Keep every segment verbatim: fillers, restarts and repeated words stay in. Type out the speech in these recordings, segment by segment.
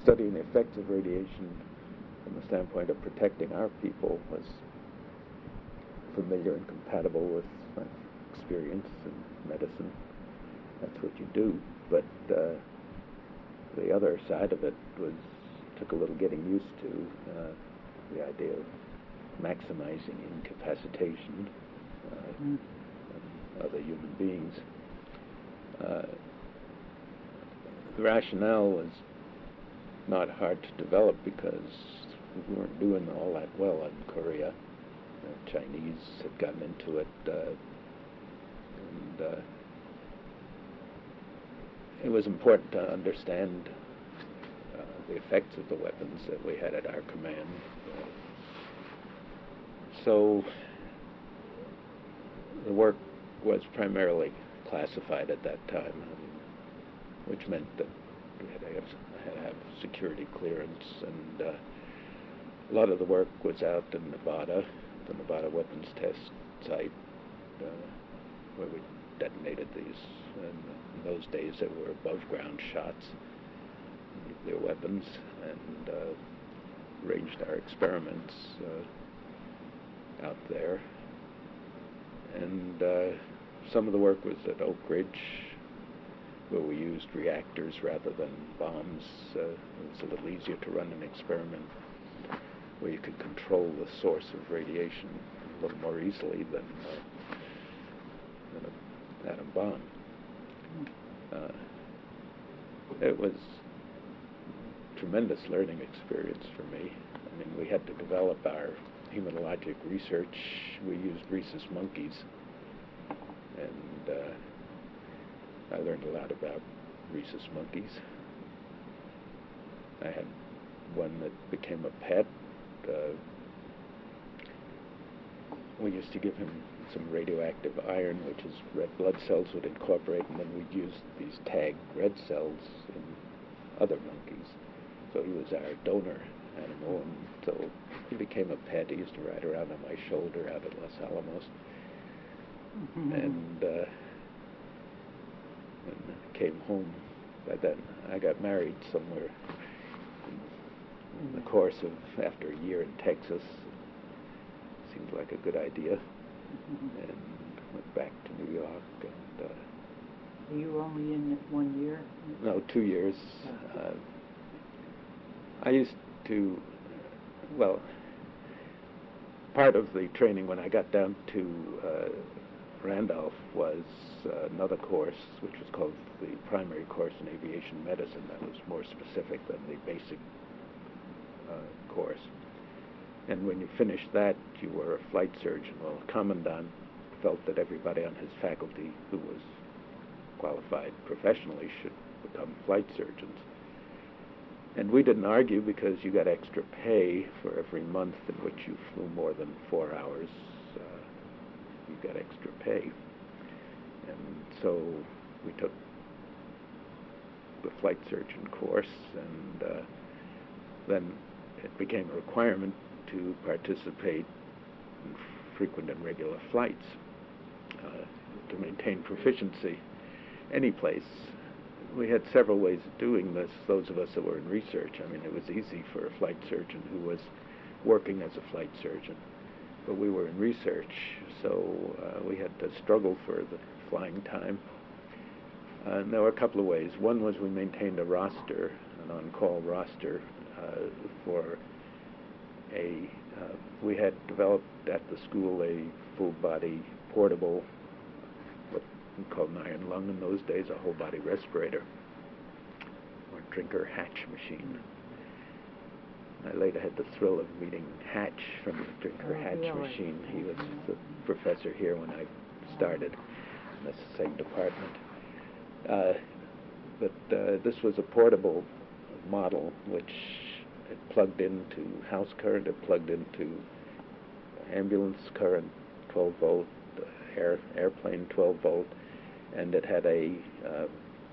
studying the effects of radiation from the standpoint of protecting our people was familiar and compatible with my experience in medicine. That's what you do. But uh, the other side of it was took a little getting used to, uh, the idea of maximizing incapacitation uh, mm. of other human beings. Uh, the rationale was not hard to develop because we weren't doing all that well in Korea. The Chinese had gotten into it, uh, and uh, it was important to understand uh, the effects of the weapons that we had at our command. Uh, so the work was primarily classified at that time, which meant that we had to have, had to have security clearance, and uh, a lot of the work was out in Nevada, the Nevada Weapons Test Site, uh, where we detonated these. And in those days, there were above-ground shots, nuclear weapons, and uh, arranged our experiments uh, out there. And uh, some of the work was at Oak Ridge, where we used reactors rather than bombs. Uh, it was a little easier to run an experiment where you could control the source of radiation a little more easily than, uh, than an atom bomb. Uh, it was a tremendous learning experience for me. I mean, we had to develop our hematologic research. We used rhesus monkeys, and uh, I learned a lot about rhesus monkeys. I had one that became a pet. Uh, we used to give him some radioactive iron, which is red blood cells would incorporate, and then we'd use these tagged red cells in other monkeys. So he was our donor animal, and so he became a pet. He used to ride around on my shoulder out at Los Alamos. Mm-hmm. And, uh, and came home. By then, I got married somewhere in, in the course of, after a year in Texas. Seemed like a good idea. Mm-hmm. And went back to New York. And uh, you were only in it one year? No, two years. Uh, I used to, well, part of the training when I got down to uh, Randolph was uh, another course, which was called the primary course in aviation medicine. That was more specific than the basic uh, course. And when you finished that, you were a flight surgeon. Well, the commandant felt that everybody on his faculty who was qualified professionally should become flight surgeons. And we didn't argue because you got extra pay for every month in which you flew more than four hours. Uh, you got extra pay. And so we took the flight surgeon course, and uh, then it became a requirement to participate in frequent and regular flights uh, to maintain proficiency any place. We had several ways of doing this, those of us that were in research. I mean, it was easy for a flight surgeon who was working as a flight surgeon, but we were in research, so uh, we had to struggle for the flying time. Uh, and there were a couple of ways. One was we maintained a roster, an on-call roster uh, for a, uh, we had developed at the school a full-body portable, what we called an iron lung in those days, a whole-body respirator, or Drinker Hatch machine. I later had the thrill of meeting Hatch from the Drinker oh, Hatch really? machine. He was the professor here when I started in the same department. Uh, but uh, this was a portable model which it plugged into house current, it plugged into ambulance current, twelve volt, air airplane twelve volt, and it had a, uh,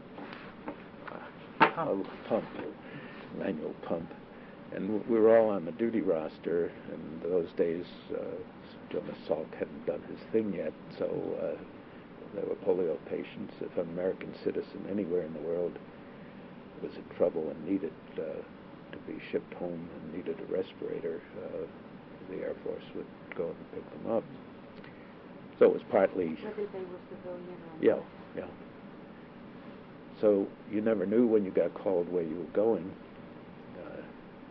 pump. a pump, manual pump. And we were all on the duty roster. In those days, uh, Jonas Salk hadn't done his thing yet, so uh, there were polio patients. If an American citizen anywhere in the world was in trouble and needed uh, to be shipped home and needed a respirator, uh, the Air Force would go and pick them up. So it was partly... Whether they were civilian or Yeah, not. yeah. So you never knew when you got called where you were going. Uh,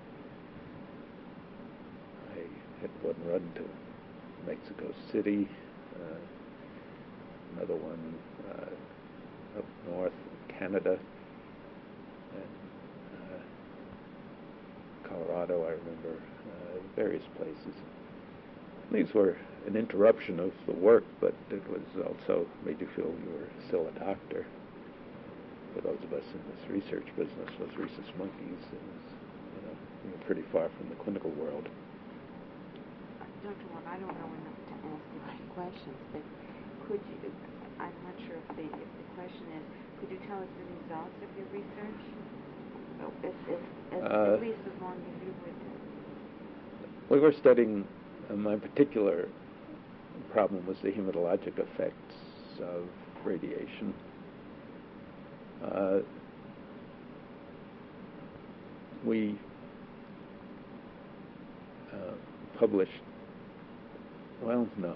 I had one run to Mexico City, uh, another one uh, up north in Canada, and uh, Colorado, I remember, uh, various places. These were an interruption of the work, but it was also made you feel you were still a doctor. For those of us in this research business, was rhesus monkeys, it was, you know, we were pretty far from the clinical world. Doctor Wong, I don't know enough to ask the right questions, but could you, I'm not sure if the, if the question is, could you tell us the results of your research? Oh, as, as, as, Uh, at least as long as you would. We were studying, uh, my particular problem was the hematologic effects of radiation. Uh, we uh, published, well, no.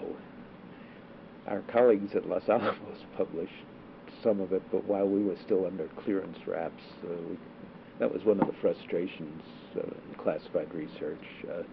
Our colleagues at Los Alamos published some of it, but while we were still under clearance wraps, uh, we, that was one of the frustrations uh, in classified research. Uh,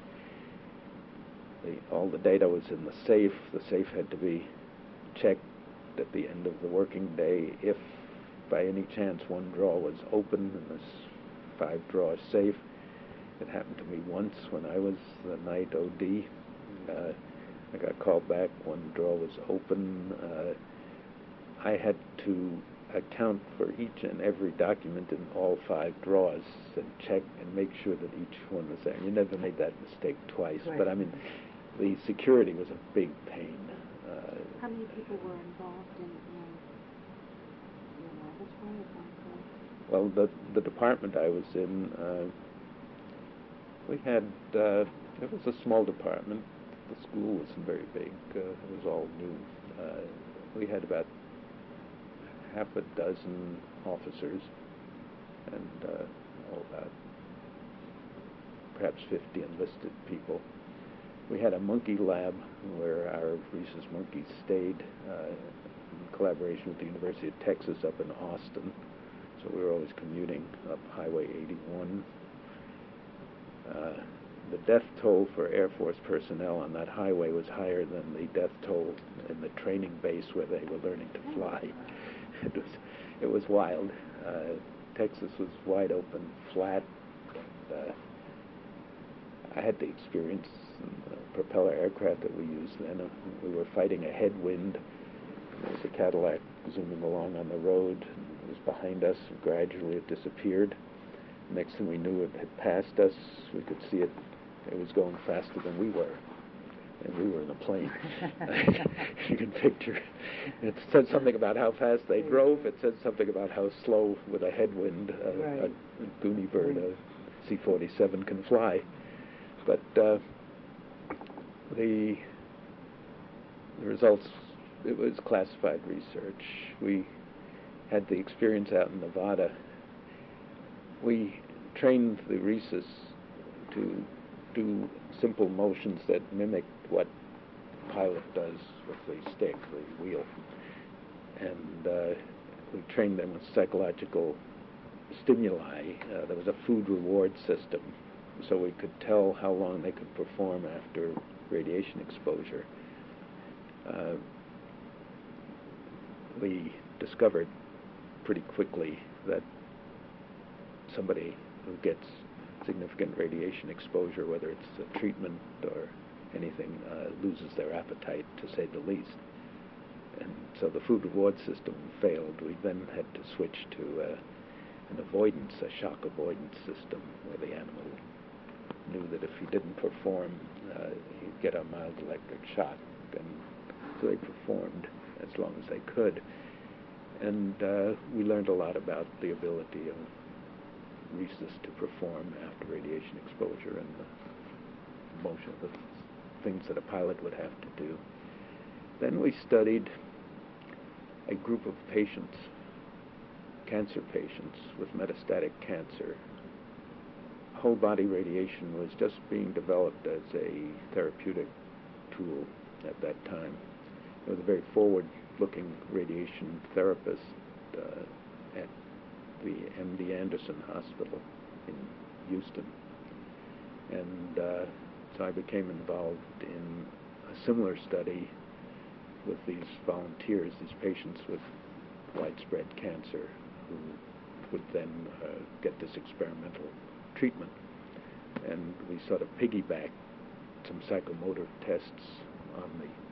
the, all the data was in the safe. The safe had to be checked at the end of the working day if by any chance one drawer was open in this five drawer safe. It happened to me once when I was the night O D. Uh, I got called back, one drawer was open. Uh, I had to account for each and every document in all five drawers and check and make sure that each one was there. You never made that mistake twice, Right. but I mean, the security was a big pain. Uh, How many people were involved in, in your laboratory at one point? Well, the the department I was in, uh, we had, uh, it was a small department. The school wasn't very big. Uh, it was all new. Uh, we had about half a dozen officers and uh, oh, about perhaps fifty enlisted people. We had a monkey lab where our rhesus monkeys stayed uh, in collaboration with the University of Texas up in Austin. So we were always commuting up Highway eighty-one. Uh, the death toll for Air Force personnel on that highway was higher than the death toll in the training base where they were learning to fly. It was, it was wild. Uh, Texas was wide open, flat. And, uh, I had the experience in the propeller aircraft that we used then. Uh, we were fighting a headwind. There was a Cadillac zooming along on the road. It was behind us. Gradually it disappeared. Next thing we knew, it had passed us. We could see it. It was going faster than we were. And we were in a plane. You can picture. It said something about how fast they drove. It said something about how slow, with a headwind, uh, Right. a Goonie bird, a C forty-seven, can fly. But uh, the, the results, it was classified research. We had the experience out in Nevada. We trained the rhesus to do simple motions that mimic what a pilot does with the stick, the wheel. And uh, we trained them with psychological stimuli. Uh, there was a food reward system, so we could tell how long they could perform after radiation exposure. Uh, we discovered pretty quickly that somebody who gets significant radiation exposure, whether it's a treatment or anything, uh, loses their appetite, to say the least. And so the food reward system failed. We then had to switch to uh, an avoidance, a shock avoidance system, where the animal knew that if he didn't perform, uh, he'd get a mild electric shock. And so they performed as long as they could. And uh, we learned a lot about the ability of rhesus to perform after radiation exposure and the motion, the things that a pilot would have to do. Then we studied a group of patients, cancer patients with metastatic cancer, whole body radiation was just being developed as a therapeutic tool at that time. There was a very forward-looking radiation therapist uh, at the M D Anderson Hospital in Houston. And uh, so I became involved in a similar study with these volunteers, these patients with widespread cancer who would then uh, get this experimental treatment. And we sort of piggybacked some psychomotor tests on the,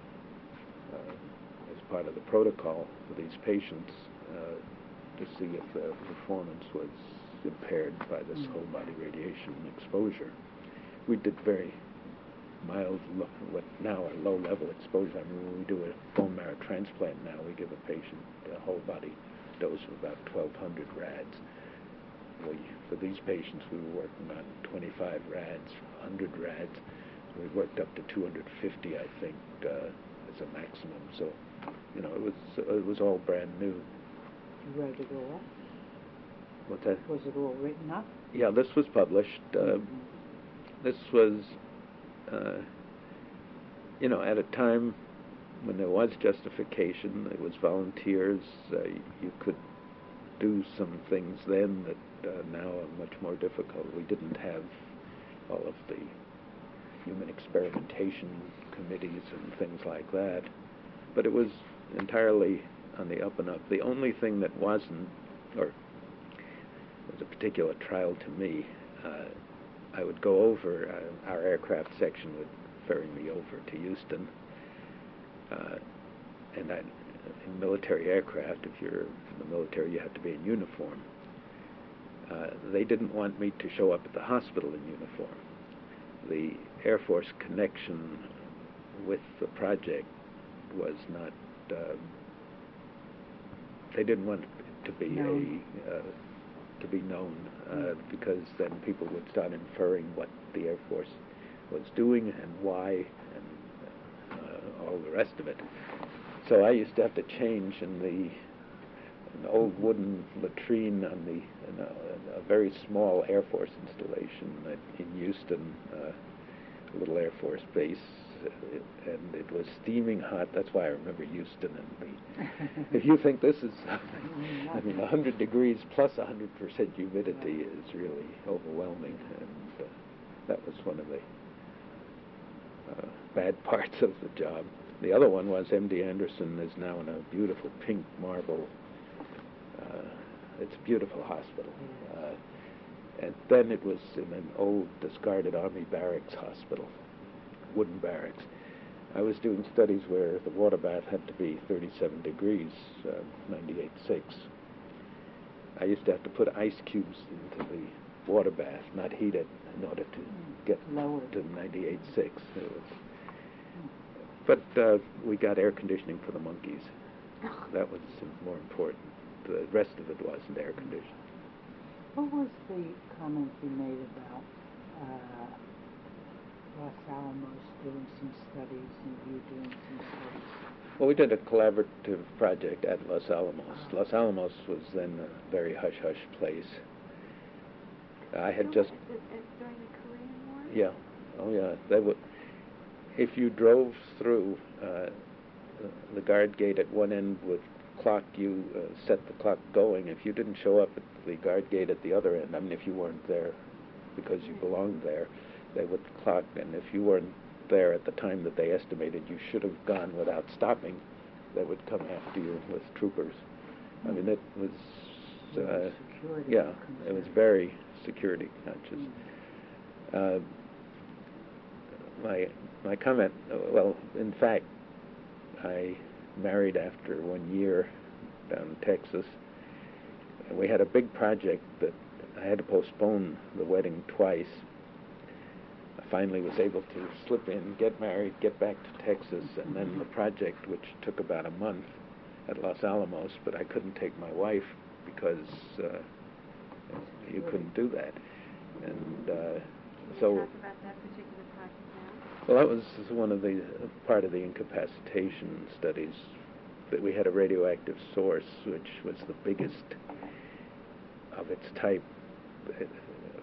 uh, as part of the protocol for these patients uh, to see if their performance was impaired by this mm-hmm. whole body radiation exposure. We did very mild, lo- what now are low-level exposure. I mean, when we do a bone marrow transplant now, we give a patient a whole body dose of about twelve hundred rads. We, for these patients, we were working on twenty-five rads, one hundred rads. We worked up to two hundred fifty, I think, uh, as a maximum. So, you know, it was it was all brand new. You wrote it all up? What's that? Was it all written up? Yeah, this was published. Uh, mm-hmm. This was, uh, you know, at a time when there was justification, there was volunteers. Uh, you could do some things then that uh, now are much more difficult. We didn't have all of the human experimentation committees and things like that, but it was entirely on the up and up. The only thing that wasn't, or was a particular trial to me, uh, I would go over, uh, our aircraft section would ferry me over to Houston, uh, and I, in military aircraft, if you're in the military, you have to be in uniform. Uh, they didn't want me to show up at the hospital in uniform. The Air Force connection with the project was not, uh, they didn't want it to be no. a, uh, to be known, uh, because then people would start inferring what the Air Force was doing and why and uh, all the rest of it. So I used to have to change in the an old wooden latrine on the in a, a very small Air Force installation in Houston, uh, a little Air Force base, uh, and it was steaming hot. That's why I remember Houston. And the, if you think this is, I mean, one hundred degrees plus one hundred percent humidity is really overwhelming, and uh, that was one of the uh, bad parts of the job. The other one was M D Anderson is now in a beautiful pink marble. Uh, it's a beautiful hospital. Uh, and then it was in an old discarded Army barracks hospital, wooden barracks. I was doing studies where the water bath had to be thirty-seven degrees, uh, ninety-eight point six. I used to have to put ice cubes into the water bath, not heat it, in order to get lower to ninety-eight point six. But uh, we got air conditioning for the monkeys. That was more important. The rest of it wasn't air conditioned. What was the comment you made about uh, Los Alamos doing some studies and you doing some studies? Well, we did a collaborative project at Los Alamos. Oh. Los Alamos was then a very hush-hush place. I had so just... During the Korean War? Yeah. Oh, yeah. They would... If you drove through uh, the guard gate at one end with clock, you uh, set the clock going. If you didn't show up at the guard gate at the other end, I mean, if you weren't there because you belonged there, they would clock, and if you weren't there at the time that they estimated you should have gone without stopping, they would come after you with troopers. Mm. I mean, it was, uh, yeah, it was very security conscious. Mm. Uh, my my comment, well, in fact, I married after one year down in Texas, and we had a big project that I had to postpone the wedding twice. I finally was able to slip in, get married, get back to Texas, and then the project, which took about a month at Los Alamos, but I couldn't take my wife because uh, you couldn't do that. And uh, Can you so... talk about that particular project now? Well, that was one of the uh, part of the incapacitation studies, that we had a radioactive source, which was the biggest of its type, uh,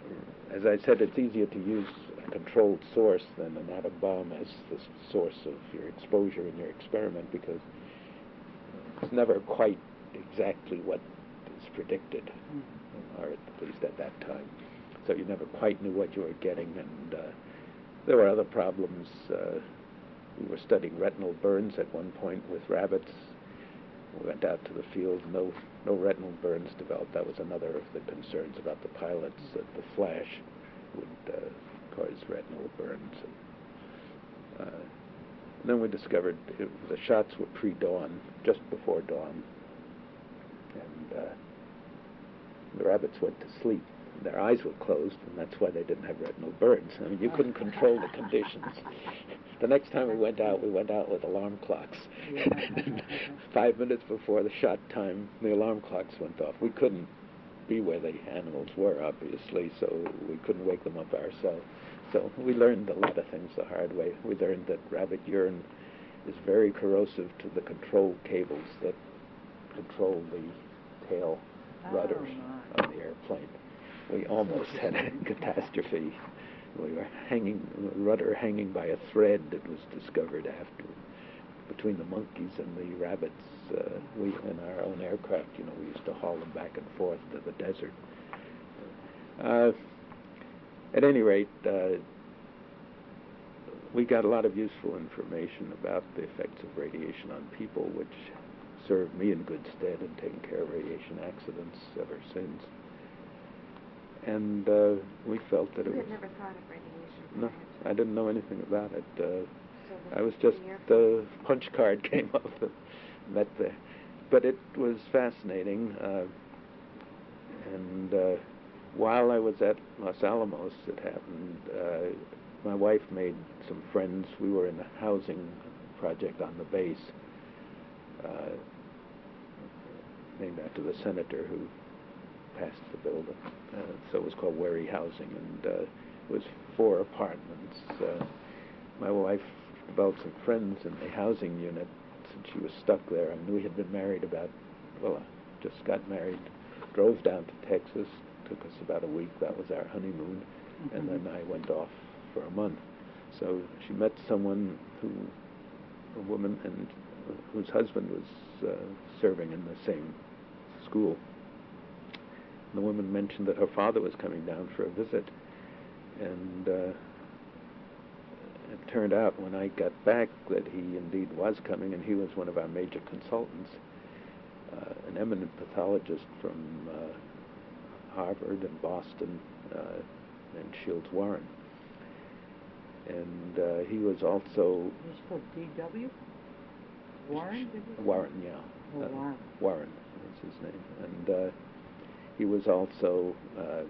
as I said, it's easier to use a controlled source than an atom bomb as the source of your exposure in your experiment, because it's never quite exactly what is predicted, mm-hmm. or at least at that time. So you never quite knew what you were getting, and uh, there were other problems. Uh, we were studying retinal burns at one point with rabbits. We went out to the field, no no retinal burns developed. That was another of the concerns about the pilots, that the flash would uh, cause retinal burns. And, uh, and then we discovered it, the shots were pre-dawn, just before dawn, and uh, the rabbits went to sleep. Their eyes were closed, and that's why they didn't have retinal burns. I mean, you couldn't control the conditions. The next time we went out, we went out with alarm clocks. Five minutes before the shot time, the alarm clocks went off. We couldn't be where the animals were, obviously, so we couldn't wake them up ourselves. So we learned a lot of things the hard way. We learned that rabbit urine is very corrosive to the control cables that control the tail rudders oh, of the airplane. We almost had a catastrophe. We were hanging, the rudder hanging by a thread that was discovered after, between the monkeys and the rabbits. Uh, we, in our own aircraft, you know, we used to haul them back and forth to the desert. Uh, at any rate, uh, we got a lot of useful information about the effects of radiation on people, which served me in good stead in taking care of radiation accidents ever since. And uh, we felt that you it was... You had never thought of radiation? No, I didn't know anything about it. Uh, so I was just, the punch card came up and met there. But it was fascinating. Uh, and uh, while I was at Los Alamos, it happened, uh, my wife made some friends. We were in a housing project on the base, uh, named after the senator who passed the building. Uh, so it was called Wary Housing, and uh, it was four apartments. Uh, my wife developed some friends in the housing unit since she was stuck there. I mean, we had been married about, well, just got married, drove down to Texas, took us about a week. That was our honeymoon, mm-hmm. and then I went off for a month. So she met someone who, a woman, and whose husband was uh, serving in the same school. The woman mentioned that her father was coming down for a visit, and uh, it turned out when I got back that he indeed was coming, and he was one of our major consultants, uh, an eminent pathologist from uh, Harvard and Boston, uh, named Shields Warren. And uh, he was also... He's called D W? Warren? Did you say? Warren, yeah. Oh, uh, Warren. Warren was his name. And uh, he was also uh,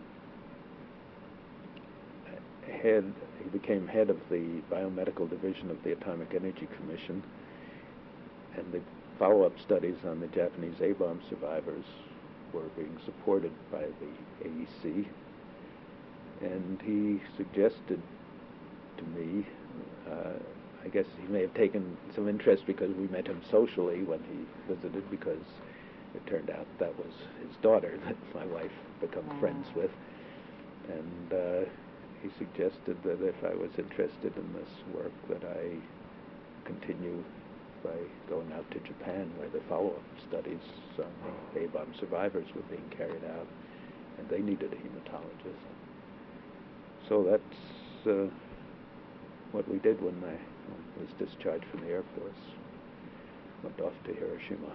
head, he became head of the biomedical division of the Atomic Energy Commission, and the follow-up studies on the Japanese A-bomb survivors were being supported by the A E C, and he suggested to me, uh, I guess he may have taken some interest because we met him socially when he visited, because it turned out that was his daughter that my wife became oh. friends with. And uh, he suggested that if I was interested in this work, that I continue by going out to Japan, where the follow-up studies on the A-bomb survivors were being carried out, and they needed a hematologist. So that's uh, what we did when I was discharged from the Air Force. Went off to Hiroshima.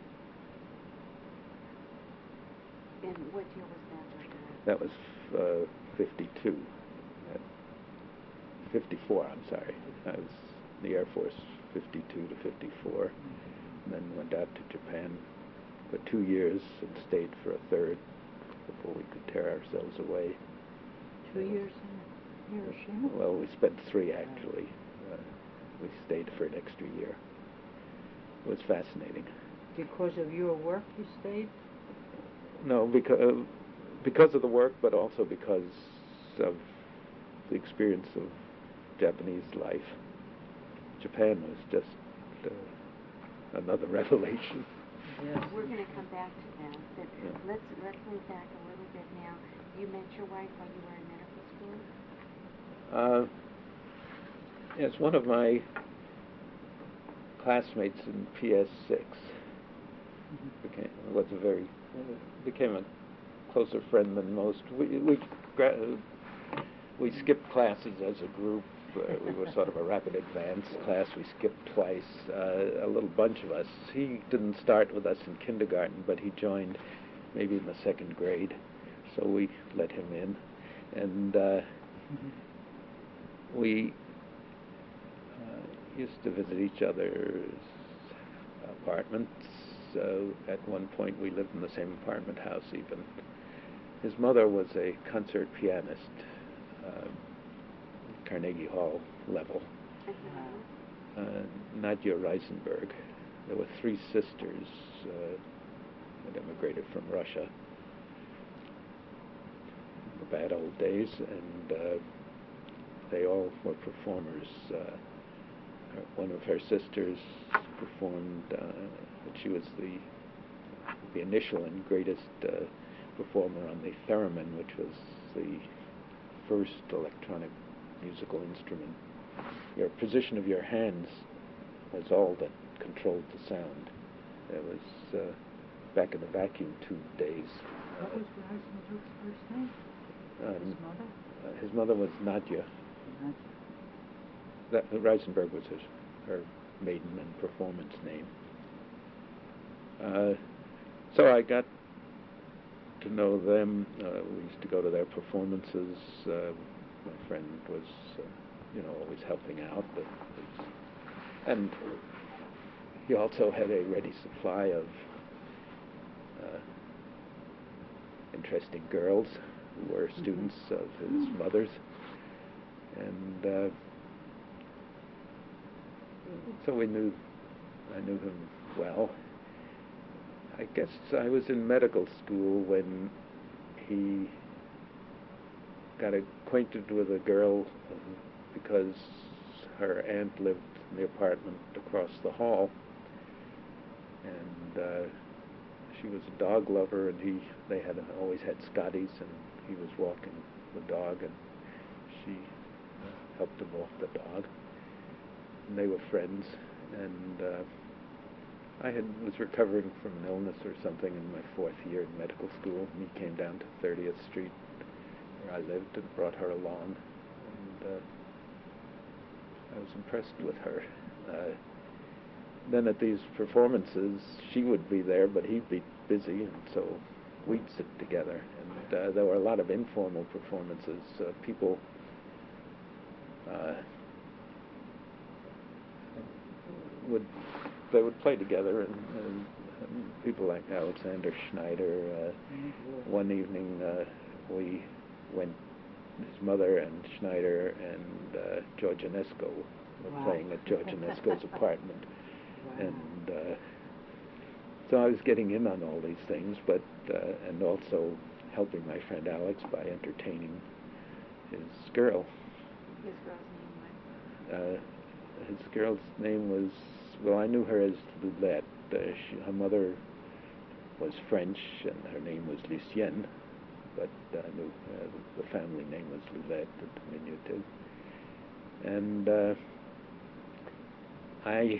And what year was that? That was uh, fifty-two. Uh, fifty-four, I'm sorry. I was in the Air Force fifty-two to fifty-four, and then went out to Japan for two years and stayed for a third before we could tear ourselves away. Two years in Hiroshima? Well, we spent three, actually. Uh, we stayed for an extra year. It was fascinating. Because of your work you stayed? No, because, uh, because of the work, but also because of the experience of Japanese life. Japan was just uh, another revelation. Yes. We're going to come back to that, but yeah. let's let's move back a little bit now. You met your wife while you were in medical school? Uh, yes, one of my classmates in P S six became, was a very, became a closer friend than most. We, we, gra- we skipped classes as a group. Uh, we were sort of a rapid advance class. We skipped twice, uh, a little bunch of us. He didn't start with us in kindergarten, but he joined maybe in the second grade, so we let him in. And uh, mm-hmm. we uh, used to visit each other's apartments. Uh, at one point, we lived in the same apartment house even. His mother was a concert pianist. Uh, Carnegie Hall level. Uh, Nadia Reisenberg. There were three sisters uh, that immigrated from Russia in the bad old days, and uh, they all were performers. Uh, one of her sisters performed, uh, she was the the initial and greatest uh, performer on the theremin, which was the first electronic musical instrument. Your position of your hands was all that controlled the sound. It was uh, back in the vacuum tube days. What was Reisenberg's first name? Um, his mother? Uh, his mother was Nadia. Nadia. That, uh, Reisenberg was his, her maiden and performance name. Uh, so I got to know them. Uh, we used to go to their performances. Uh, My friend was, uh, you know, always helping out, but was, and he also had a ready supply of uh, interesting girls who were mm-hmm. students of his mother's, and uh, so we knew, I knew him well. I guess I was in medical school when he got acquainted with a girl because her aunt lived in the apartment across the hall, and uh, she was a dog lover, and he they had always had Scotties, and he was walking the dog, and she uh, helped him off the dog, and they were friends. And uh, I had was recovering from an illness or something in my fourth year in medical school, and he came down to thirtieth Street where I lived and brought her along, and uh, I was impressed with her. Uh, then at these performances, she would be there, but he'd be busy, and so we'd sit together. And uh, there were a lot of informal performances. Uh, people uh, would they would play together, and, and, and people like Alexander Schneider. Uh, mm-hmm. One evening, uh, we went. His mother and Schneider and uh, George Enesco were wow. playing at George Enesco's apartment. Wow. And uh, so I was getting in on all these things, but uh, and also helping my friend Alex by entertaining his girl. His girl's name was? Uh, his girl's name was, well, I knew her as Lulette. Uh, she, her mother was French, and her name was Lucienne, but I knew uh, the family name was Lulette, the diminutive. And uh, I...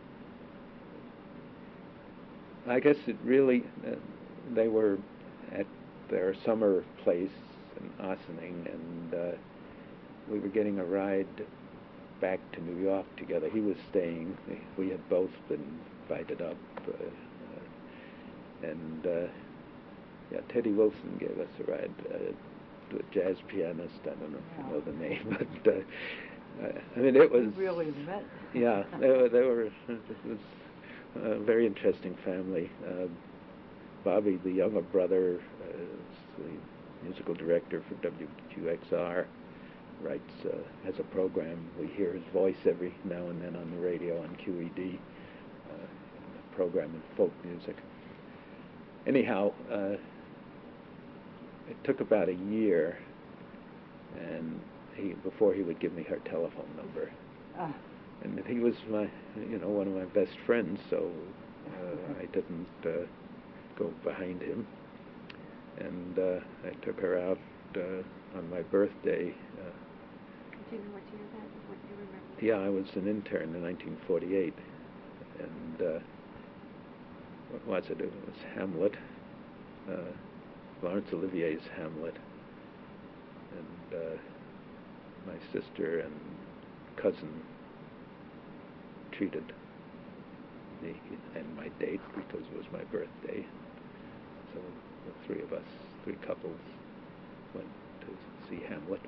I guess it really, uh, they were at their summer place in Ossining, and uh, we were getting a ride back to New York together. He was staying. We had both been invited up. Uh, uh, and, uh, yeah, Teddy Wilson gave us a ride uh, to a jazz pianist. I don't know if you know the name, but, uh, uh, I mean, it was... We really met. Yeah, they were, they were, it was... A very interesting family. Uh, Bobby, the younger brother, uh, is the musical director for W Q X R, writes, uh, has a program. We hear his voice every now and then on the radio on Q E D, uh, a program in folk music. Anyhow, uh, it took about a year and he, before he would give me her telephone number. Ah. And he was my, you know, one of my best friends, so uh, I didn't uh, go behind him. And uh, I took her out uh, on my birthday. Uh, Do you know what year that? What do you remember? yeah, I was an intern in nineteen forty-eight, and uh, what was it? It was Hamlet, uh, Laurence Olivier's Hamlet, and uh, my sister and cousin treated me and my date because it was my birthday. So the three of us, three couples, went to see Hamlet.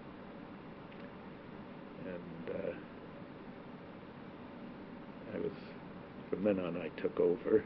And uh, I was, from then on, I took over.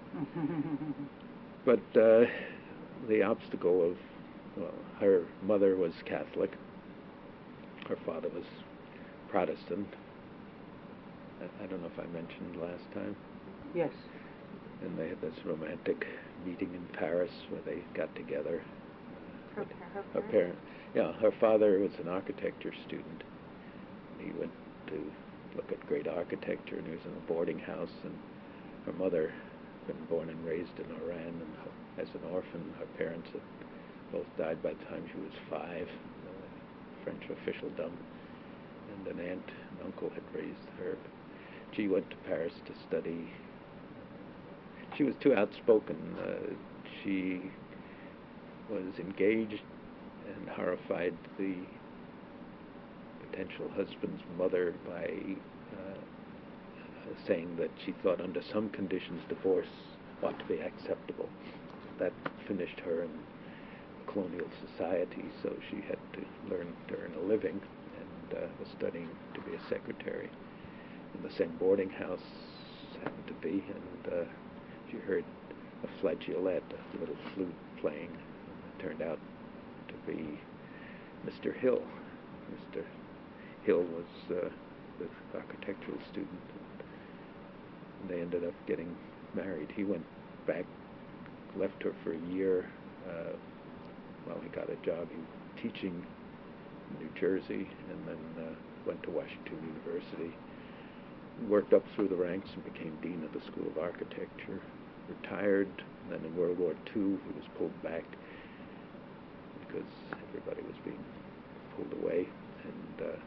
But uh, the obstacle of, well, her mother was Catholic. Her father was Protestant. I, I don't know if I mentioned last time. Yes. And they had this romantic meeting in Paris where they got together. Her, her, Her parent, yeah, her father was an architecture student. He went to look at great architecture, and he was in a boarding house. And her mother, been born and raised in Iran, and her, as an orphan, her parents had both died by the time she was five. Uh, French officialdom, and an aunt and uncle had raised her. She went to Paris to study. She was too outspoken. Uh, she was engaged and horrified the potential husband's mother by uh, saying that she thought under some conditions divorce ought to be acceptable. That finished her in colonial society, so she had to learn to earn a living, and uh, was studying to be a secretary in the same boarding house, happened to be, and uh, she heard a flageolet, a little flute playing, and it turned out to be Mister Hill. Mister Hill was uh, the architectural student, and they ended up getting married. He went back, left her for a year, uh, while he got a job teaching in New Jersey, and then uh, went to Washington University, worked up through the ranks and became dean of the School of Architecture, retired, and then in World War Two he was pulled back because everybody was being pulled away, and uh,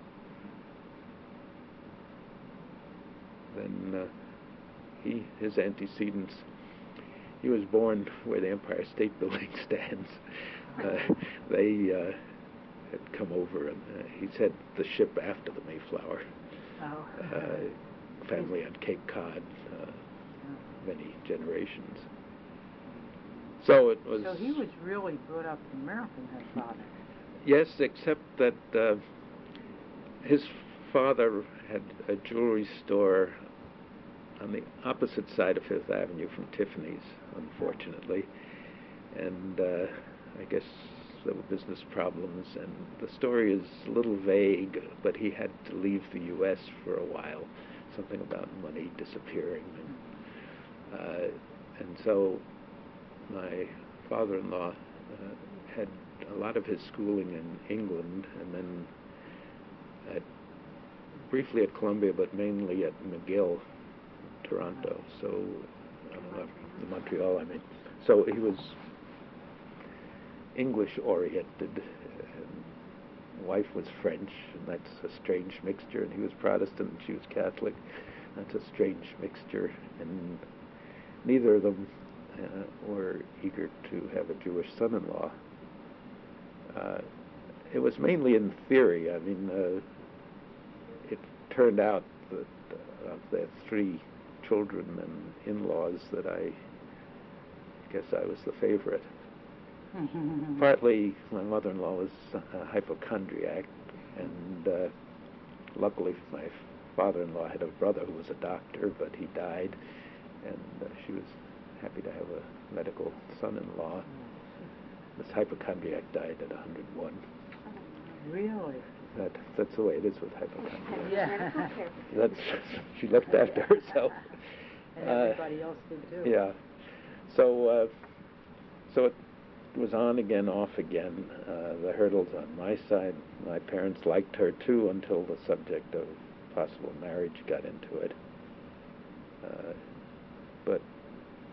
then uh, he, his antecedents, he was born where the Empire State Building stands. Uh, they uh, had come over, and uh, he said the ship after the Mayflower. Oh. Uh, family on Cape Cod, uh, many generations. So it was. So he was really brought up American, her father. Yes, except that uh, his father had a jewelry store on the opposite side of Fifth Avenue from Tiffany's, unfortunately, and uh, I guess there were business problems, and the story is a little vague, but he had to leave the U S for a while, something about money disappearing, and, uh, and so my father-in-law uh, had a lot of his schooling in England, and then at, briefly at Columbia, but mainly at McGill, Toronto, so I don't know, the Montreal, I mean. So he was English-oriented, and wife was French, and that's a strange mixture, and he was Protestant, and she was Catholic. That's a strange mixture, and neither of them uh, were eager to have a Jewish son-in-law. Uh, it was mainly in theory. I mean, uh, it turned out that uh, of their three children and in-laws that I guess I was the favorite. Partly my mother-in-law was a hypochondriac, and uh, luckily my father-in-law had a brother who was a doctor, but he died, and uh, she was happy to have a medical son-in-law. This hypochondriac died at one hundred one. Really? That, that's the way it is with hypochondria. Yeah. That's, she looked after herself. And Uh, everybody else did too. Yeah. So, uh, so it was on again, off again. Uh, the hurdles on my side. My parents liked her too until the subject of possible marriage got into it. Uh, but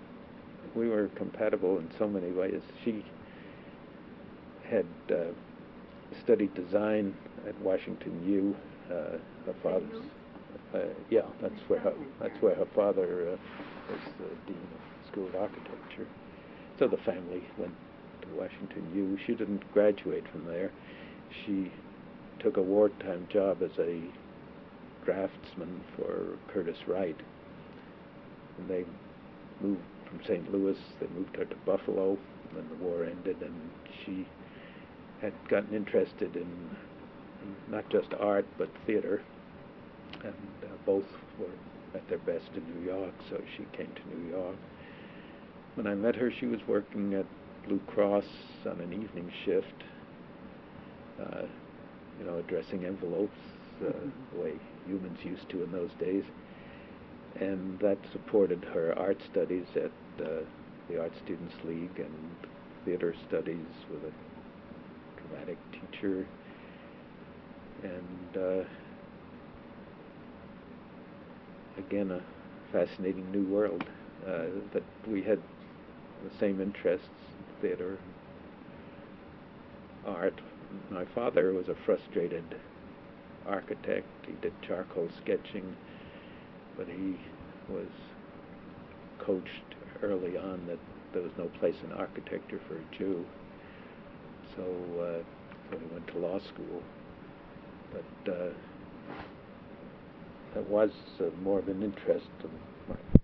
we were compatible in so many ways. She had uh, studied design at Washington U. Uh, her father's, uh, yeah, that's where her, that's where her father uh, was the dean of the School of Architecture. So the family went to Washington U. She didn't graduate from there. She took a wartime job as a draftsman for Curtis Wright. And they moved from Saint Louis, they moved her to Buffalo when the war ended, and she had gotten interested in not just art, but theater, and uh, both were at their best in New York, so she came to New York. When I met her, she was working at Blue Cross on an evening shift, uh, you know, addressing envelopes, uh, mm-hmm. the way humans used to in those days. And that supported her art studies at uh, the Art Students League and theater studies with a dramatic teacher. And uh, again, a fascinating new world uh, that we had the same interests, theater, art. My father was a frustrated architect. He did charcoal sketching, but he was coached early on that there was no place in architecture for a Jew. So, uh, so he went to law school. But uh, that was uh, more of an interest of my